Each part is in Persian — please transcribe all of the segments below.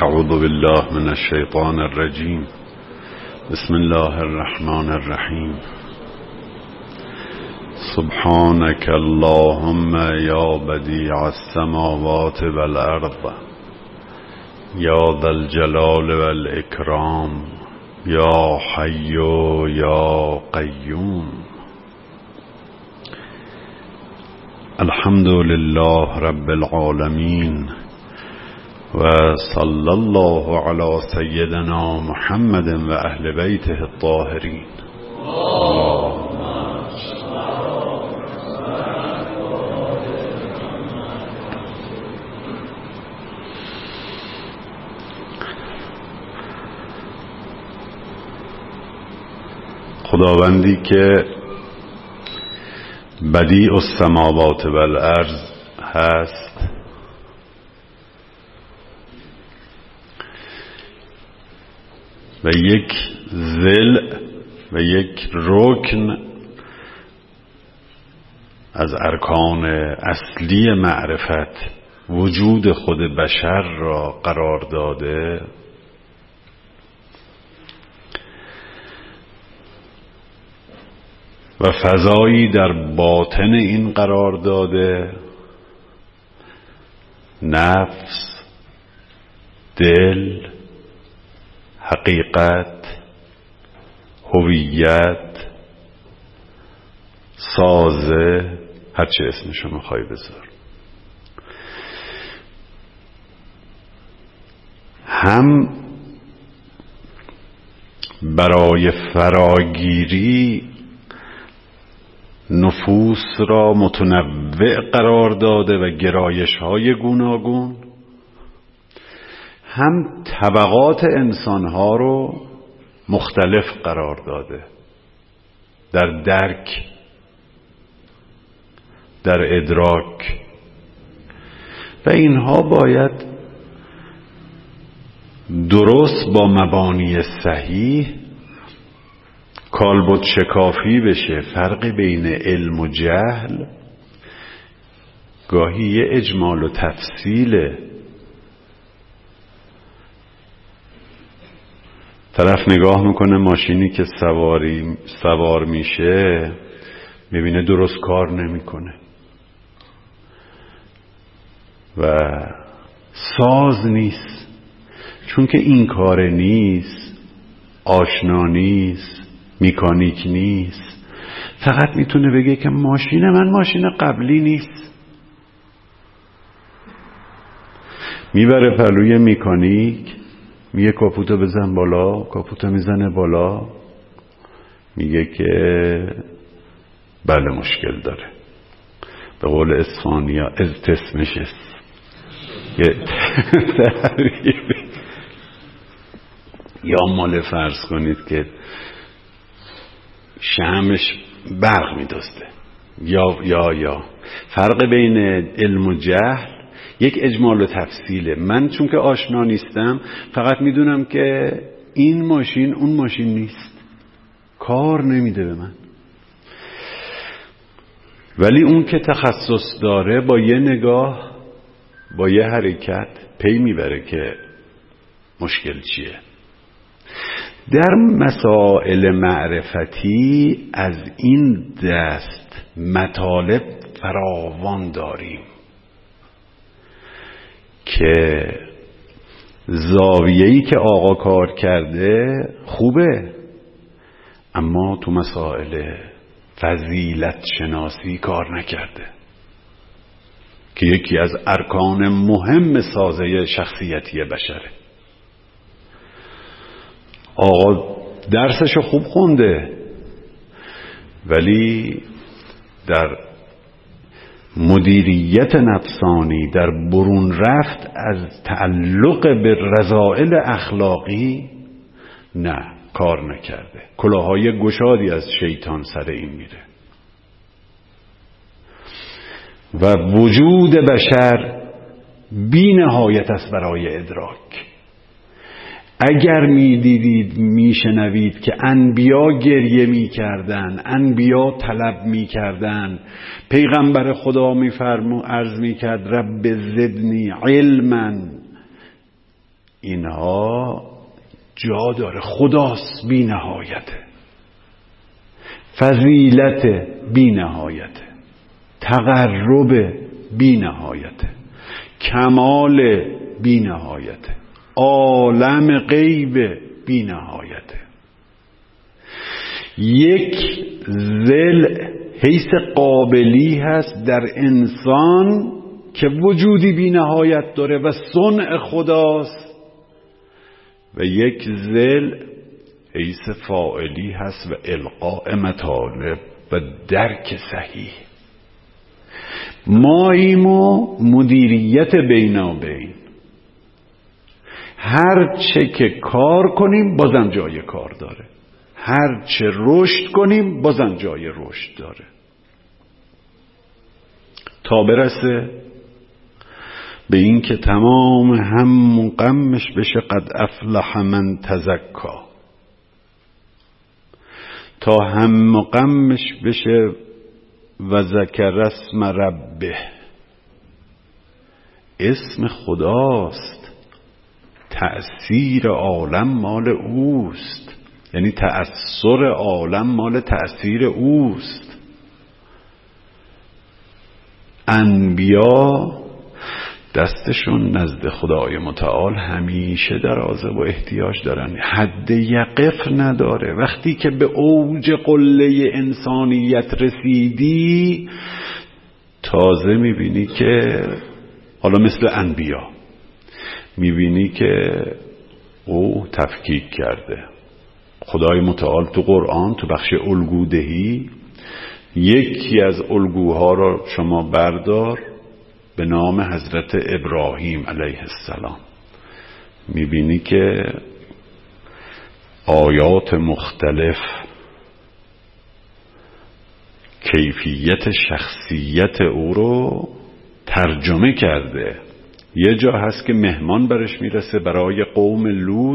اعوذ بالله من الشیطان الرجیم. بسم الله الرحمن الرحیم. سبحانك اللهم یا بدیع السماوات والارض یا ذا الجلال والاکرام یا حی یا قیوم. الحمد لله رب العالمین و صلی الله علی سیدنا محمد و اهل بیته الطاهرین. خداوندی که بدیع السماوات والارض هست، و یک ضلع و یک رکن از ارکان اصلی معرفت وجود خود بشر را قرار داده، و فضایی در باطن این قرار داده، نفس، دل، حقیقت، هویت، سازه، هر چه اسمشو میخوای بذار. هم برای فراگیری نفوس را متنوع قرار داده و گرایش‌های گوناگون، هم طبقات انسان‌ها رو مختلف قرار داده در درک، در ادراک، و اینها باید درست با مبانی صحیح کالبد شکافی بشه. فرقی بین علم و جهل گاهی یه اجمال و تفصیله. طرف نگاه میکنه ماشینی که سوار میشه، میبینه درست کار نمیکنه و ساز نیست، چون که این کار نیست، آشنا نیست، مکانیک نیست. فقط میتونه بگه که ماشین من ماشین قبلی نیست. میبره پلوی مکانیک، میگه کاپوتو بزن بالا، کاپوتو میزنه بالا، میگه که بله مشکل داره. به قول اسپانیا تسمشس، یا مال فرض کنید که شمعش برق میدازده، یا فرق بین علم و جهل یک اجمال و تفصیله. من چون که آشنا نیستم فقط میدونم که این ماشین اون ماشین نیست، کار نمیده به من. ولی اون که تخصص داره با یه نگاه، با یه حرکت پی میبره که مشکل چیه. در مسائل معرفتی از این دست مطالب فراوان داریم که زاویه‌ای که آقا کار کرده خوبه، اما تو مسائل فضیلت شناسی کار نکرده که یکی از ارکان مهم سازه شخصیتی بشره. آقا درسشو خوب خونده، ولی در مدیریت نفسانی، در برون رفت از تعلق به رذائل اخلاقی نه، کار نکرده. کلاهای گشادی از شیطان سر این میره و وجود بشر بی نهایت است برای ادراک. اگر میدیدید میشنوید که انبیا گریه میکردن، انبیا طلب میکردن، پیغمبر خدا عرض میکرد رب زدنی علما، اینها جا داره. خداست بی نهایته، فضیلت بی نهایته، تقرب بی نهایته، کمال بی نهایته، عالم غیب بی نهایته. یک ذل حیث قابلی هست در انسان که وجودی بی نهایت داره و صنع خداست، و یک ذل حیث فاعلی هست و القاء مطالب و درک صحیح. ماییم و مدیریت بینابین، هر چه که کار کنیم بازم جای کار داره، هر چه رشد کنیم بازم جای رشد داره، تا برسه به این که تمام هم و غمش بشه قد افلح من تزکا، تا هم و غمش بشه و ذکر اسم ربه. اسم خداست، تأثیر عالم مال اوست، یعنی تأثیر عالم مال تأثیر اوست. انبیا دستشون نزد خدای متعال همیشه درازه و احتیاج دارن، حد یقف نداره. وقتی که به اوج قله انسانیت رسیدی تازه میبینی که حالا مثل انبیا میبینی که او تفکیک کرده. خدای متعال تو قرآن تو بخش الگودهی یکی از الگوها را شما بردار به نام حضرت ابراهیم علیه السلام، میبینی که آیات مختلف کیفیت شخصیت او رو ترجمه کرده. یه جا هست که مهمان برش میرسه برای قوم لوط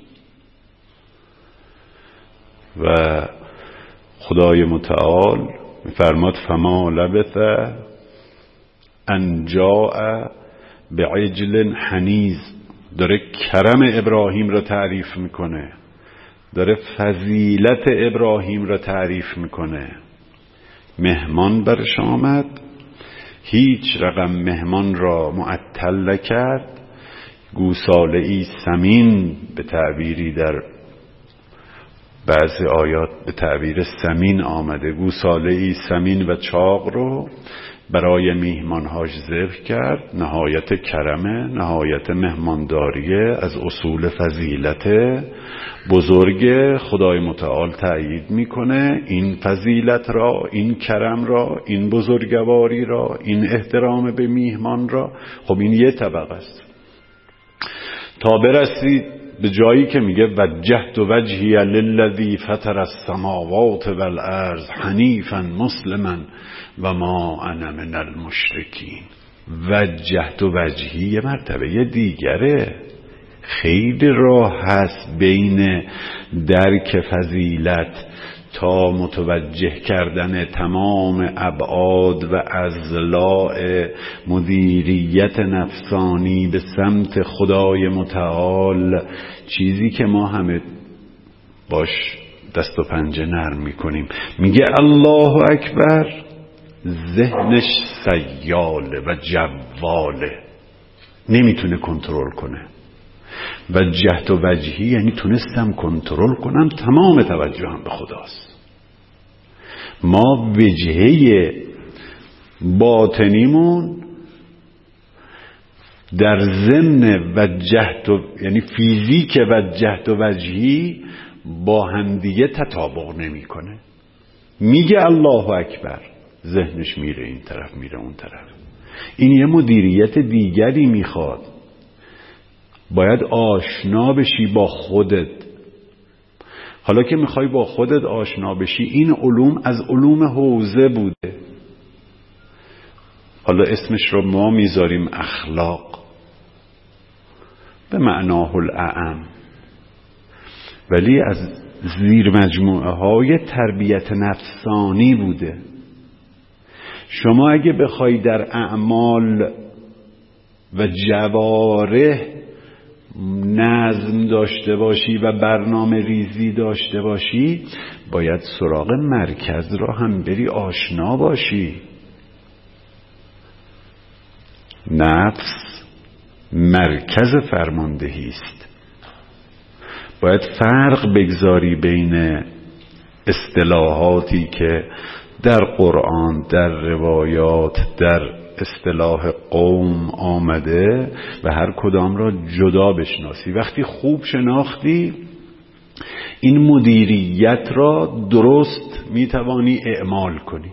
و خدای متعال میفرماد فما لبث ان جاء بعجل حنیز. داره کرم ابراهیم را تعریف میکنه، داره فضیلت ابراهیم را تعریف میکنه. مهمان برش آمد، هیچ رقم مهمان را معطل نکرد، گوساله‌ای سمین به تعبیری در بعضی آیات به تعبیر سمین آمده، گوساله‌ای سمین و چاق رو برای میهمانهاش ذبح کرد. نهایت کرمه، نهایت مهمانداریه، از اصول فضیلت بزرگ خدای متعال تأیید میکنه این فضیلت را، این کرم را، این بزرگواری را، این احترام به میهمان را. خب این یه طبقه است تا برسید به جایی که میگه وجهت وجهی للذی فطر السماوات والارض حنیفا مسلما و ما انا من المشرکین. وجهت وجهی یه مرتبه دیگره. خیلی راه هست بین درک فضیلت تا متوجه کردن تمام ابعاد و اضلاع مدیریت نفسانی به سمت خدای متعال، چیزی که ما همه باش دست و پنجه نرم میکنیم. میگه الله اکبر، ذهنش سیاله و جواله، نمیتونه کنترل کنه. وجهت وجهی یعنی تونستم کنترل کنم، تمام توجهم به خداست. ما وجهه باطنیمون در ضمن وجهت یعنی فیزیک وجهت وجهی با همدیگه تطابق نمیکنه. میگه الله اکبر، ذهنش میره این طرف میره اون طرف. این یه مدیریت دیگری میخواد. باید آشنا بشی با خودت. حالا که میخوای با خودت آشنا بشی، این علوم از علوم حوزه بوده، حالا اسمش رو ما میذاریم اخلاق به معناه الاعم، ولی از زیر مجموعه های تربیت نفسانی بوده. شما اگه بخوای در اعمال و جوارح نظم داشته باشی و برنامه ریزی داشته باشی، باید سراغ مرکز را هم بری آشنا باشی. نفس مرکز فرماندهی است. باید فرق بگذاری بین اصطلاحاتی که در قرآن، در روایات، در اصطلاح قوم آمده و هر کدام را جدا بشناسی. وقتی خوب شناختی، این مدیریت را درست میتوانی اعمال کنی.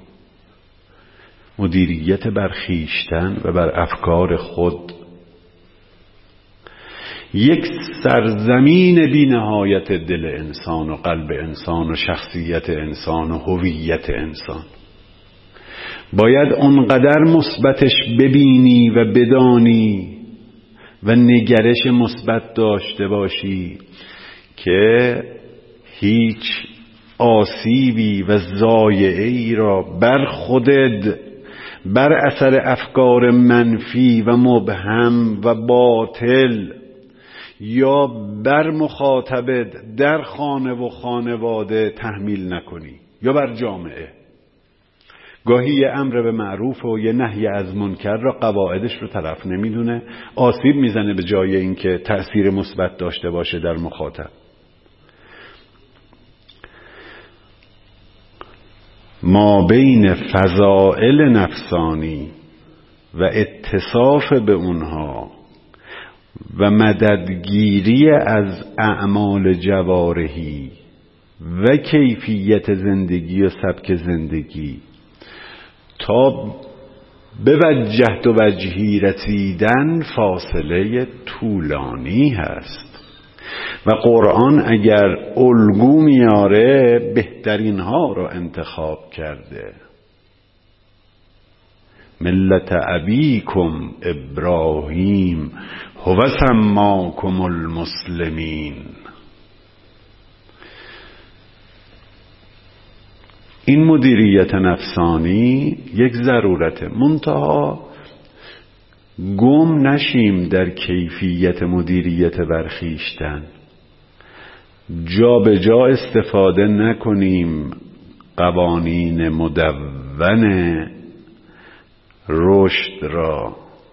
مدیریت بر خویشتن و بر افکار خود. یک سرزمین بی نهایت دل انسان و قلب انسان و شخصیت انسان و هویت انسان. باید اونقدر مثبتش ببینی و بدانی و نگرش مثبت داشته باشی که هیچ آسیبی و ضایعه‌ای را بر خودت، بر اثر افکار منفی و مبهم و باطل یا بر مخاطبت در خانه و خانواده تحمیل نکنی یا بر جامعه. گاهی یه امر به معروف و یه نهی از منکر را قواعدش رو طرف نمیدونه، آسیب میزنه به جای اینکه تأثیر مثبت داشته باشه در مخاطب. ما بین فضائل نفسانی و اتصاف به اونها و مددگیری از اعمال جوارحی و کیفیت زندگی و سبک زندگی تا به وجهت و وجهی رسیدن فاصله طولانی هست و قرآن اگر الگو میاره بهترین ها رو انتخاب کرده. ملت ابیکم ابراهیم هو سماکم المسلمین. این مدیریت نفسانی یک ضرورته، منتها گم نشیم در کیفیت مدیریت برخیشتن. جا به جا استفاده نکنیم قوانین مدون رشد را.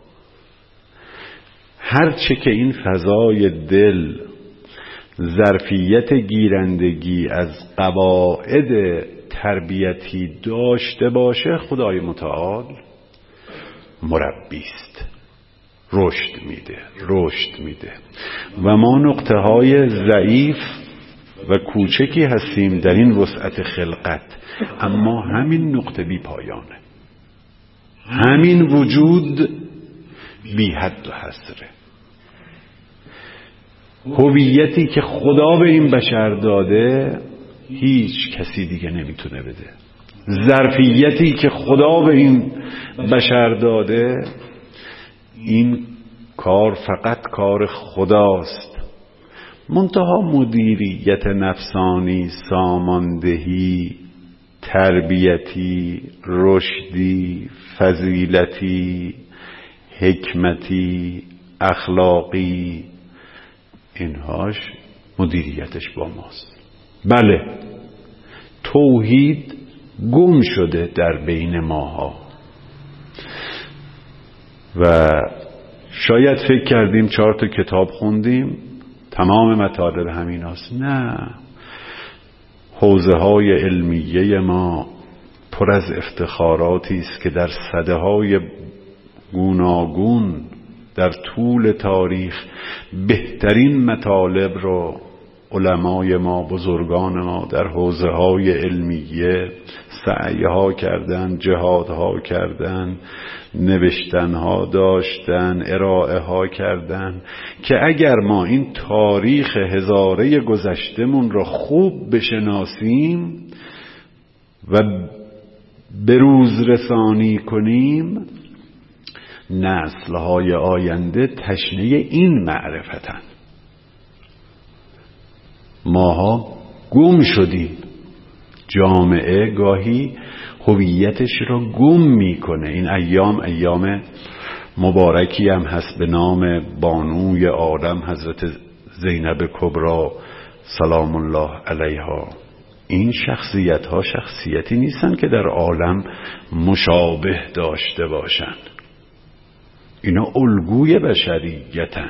هرچه که این فضای دل ظرفیت گیرندگی از قواعد تربیتی داشته باشه، خدای متعال مربی است، رشد میده و ما نقطه های ضعیف و کوچکی هستیم در این وسعت خلقت، اما همین نقطه بی پایانه، همین وجود بی حد و حصره. هویتی که خدا به این بشر داده هیچ کسی دیگه نمیتونه بده. ظرفیتی که خدا به این بشر داده، این کار فقط کار خداست. منتها مدیریت نفسانی، ساماندهی، تربیتی، رشدی، فضیلتی، حکمتی، اخلاقی، اینهاش مدیریتش با ماست. بله، توحید گم شده در بین ماها و شاید فکر کردیم 4 تا کتاب خوندیم تمام مطالب همین هست. نه، حوزه های علمیه ما پر از افتخاراتی است که در سده‌های گوناگون در طول تاریخ بهترین مطالب رو علمای ما، بزرگان ما در حوزه های علمیه سعیها کردن، جهادها کردن، نوشتنها داشتن، ارائه ها کردن که اگر ما این تاریخ هزاره گذشتمون رو خوب بشناسیم و بروز رسانی کنیم، نسل‌های آینده تشنه این معرفتن. ماها گم شدیم. جامعه گاهی هویتش را گم میکنه. این ایام مبارکی هم هست به نام بانوی عالم حضرت زینب کبرا سلام الله علیها، این شخصیت ها شخصیتی نیستن که در عالم مشابه داشته باشن. اینا الگوی بشریتن.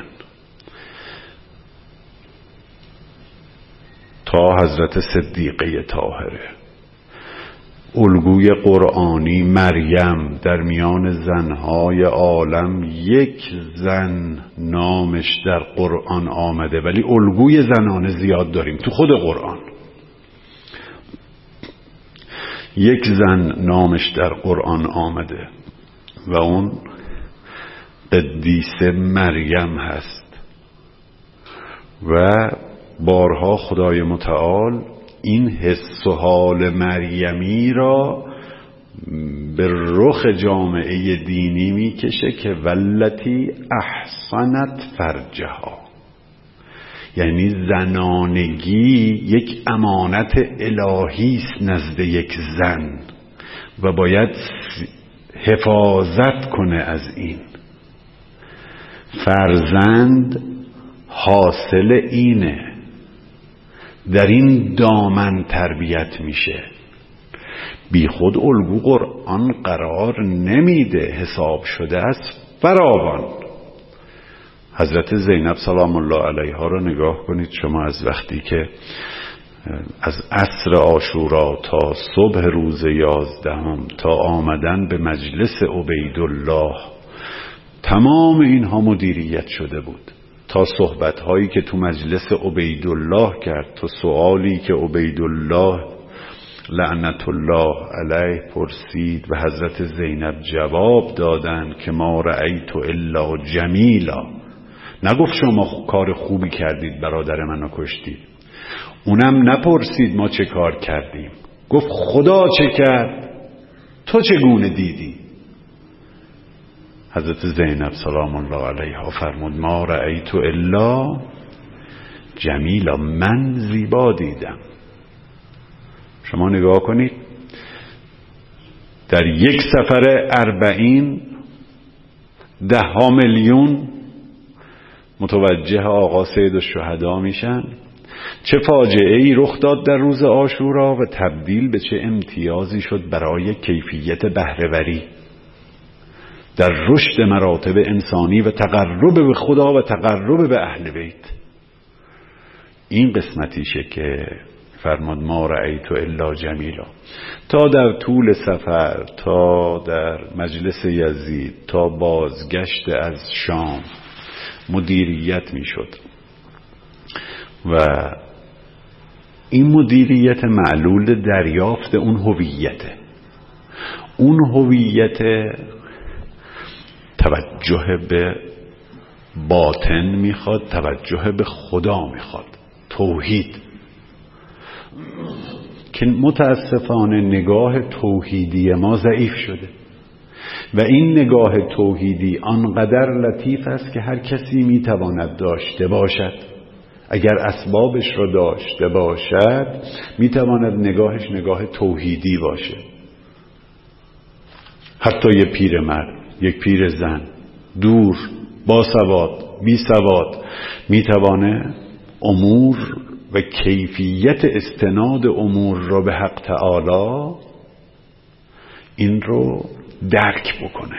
تا حضرت صدیقه طاهره، الگوی قرآنی مریم، در میان زنهای عالم یک زن نامش در قرآن آمده، ولی الگوی زنانه زیاد داریم تو خود قرآن. یک زن نامش در قرآن آمده و اون قدیسه مریم هست و بارها خدای متعال این حس و حال مریمی را به رخ جامعه دینی میکشه که والتی احصنت فرجها، یعنی زنانگی یک امانت الهی است نزد یک زن و باید حفاظت کنه از این. فرزند حاصل اینه، در این دامن تربیت میشه. بی خود الگو قرآن قرار نمیده، حساب شده است فراوان. حضرت زینب سلام الله علیها رو نگاه کنید شما، از وقتی که از عصر عاشورا تا صبح روز 11 تا آمدن به مجلس عبیدالله، تمام اینها مدیریت شده بود. تا صحبت‌هایی که تو مجلس عبیدالله کرد، تا سوالی که عبیدالله لعنت الله علیه پرسید و حضرت زینب جواب دادن که ما رأیت الا جمیلا. نگفت شما کار خوبی کردید برادر منو کشتید، اونم نپرسید ما چه کار کردیم، گفت خدا چه کرد، تو چگونه دیدی؟ حضرت زینب سلام الله علیها فرمود ما رأیت الا جمیلا، من زیبا دیدم. شما نگاه کنید در یک سفر 40 10 میلیون متوجه آقا سید الشهدا میشن. چه فاجعه ای رخ داد در روز عاشورا و تبدیل به چه امتیازی شد برای کیفیت بهره‌وری در رشد مراتب انسانی و تقرب به خدا و تقرب به اهل بیت. این قسمتیشه که فرمود ما رأیت الا جمیلا. تا در طول سفر، تا در مجلس یزید، تا بازگشت از شام مدیریت می شد و این مدیریت معلول دریافت اون هویته. اون هویت توجه به باطن میخواد، توجه به خدا میخواد، توحید، که متاسفانه نگاه توحیدی ما ضعیف شده و این نگاه توحیدی آنقدر لطیف است که هر کسی میتواند داشته باشد. اگر اسبابش را داشته باشد میتواند نگاهش نگاه توحیدی باشه. حتی یک پیرمرد، یک پیر زن، دور، با سواد، بی سواد، میتوانه امور و کیفیت استناد امور را به حق تعالی این رو درک بکنه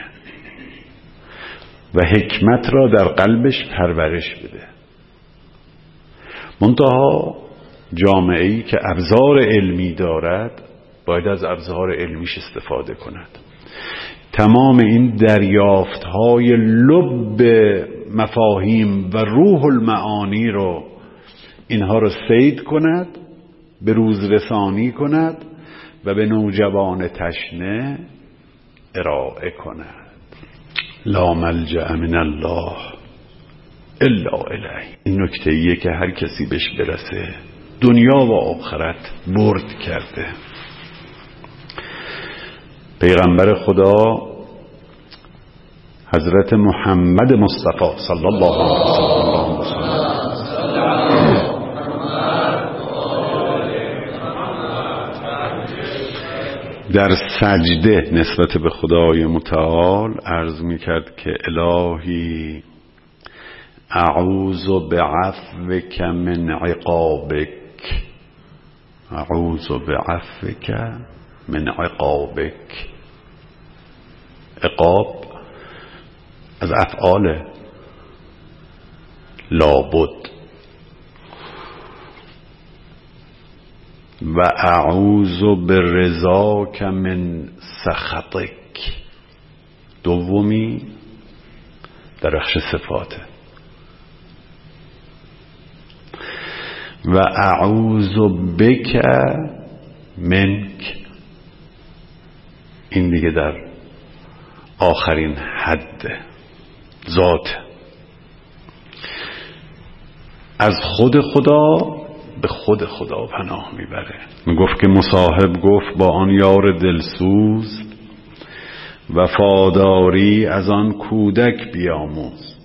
و حکمت را در قلبش پرورش بده. منتها جامعه‌ای که ابزار علمی دارد باید از ابزار علمیش استفاده کند. تمام این دریافت‌های لب مفاهیم و روح المعانی رو اینها رو صید کند، به روز رسانی کند و به نوجوان تشنه ارائه کند. لا ملجأ من الله الا الیه. این نکته‌ایه که هر کسی بهش برسه دنیا و آخرت برد کرده. پیغمبر خدا حضرت محمد مصطفی صلی الله علیه و سلم در سجده نسبت به خدای متعال عرض میکرد که الهی اعوذ بعفوک من عقابک، اعوذ بعفوک من عقابک. عقاب از افعال لابد. و اعوذ برضاک من سخطک، دومی در بخش صفاته. و اعوذ بک منک، این دیگه در آخرین حد ذات. از خود خدا به خود خدا پناه میبره. میگفت که مصاحب گفت با آن یار دلسوز، وفاداری از آن کودک بیاموز.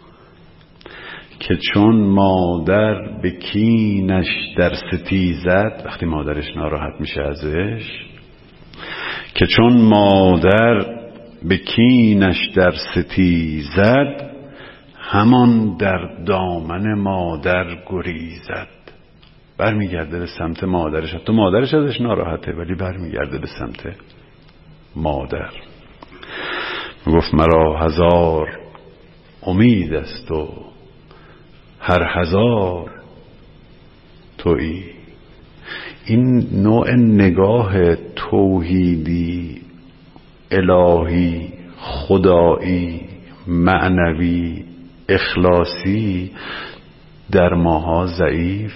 که چون مادر به کینش در ستیزد، وقتی مادرش ناراحت میشه ازش، که چون مادر به کینش در ستیزد، همان در دامن مادر گریزد. برمیگرده به سمت مادرش. تو مادرش ازش ناراحته ولی برمیگرده به سمت مادر. گفت مرا هزار امید است و هر هزار تویی. این نوع نگاه توحیدی، الهی، خدایی، معنوی، اخلاصی در ماها ضعیف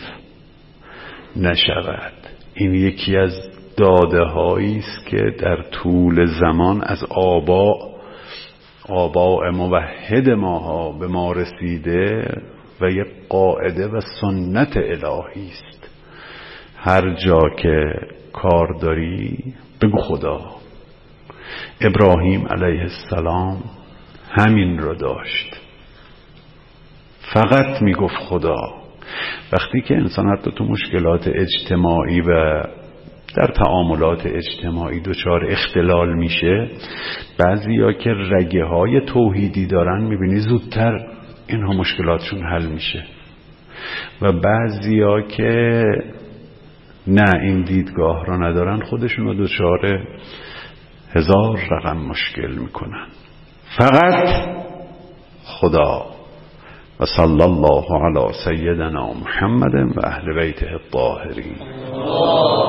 نشود. این یکی از داده هایی است که در طول زمان از آباء موحد ماها به ما رسیده و یک قاعده و سنت الهی است. هر جا که کار داری بگو خدا. ابراهیم علیه السلام همین رو داشت، فقط میگفت خدا. وقتی که انسان حتی تو مشکلات اجتماعی و در تعاملات اجتماعی دچار اختلال میشه، بعضیا که رگه های توحیدی دارن میبینی زودتر اینها مشکلاتشون حل میشه، و بعضیا که نه این دیدگاه را ندارن خودشون رو دچار هزار رقم مشکل میکنن. فقط خدا. و صلی الله علی سیدنا محمد و اهل بیته الطاهرین.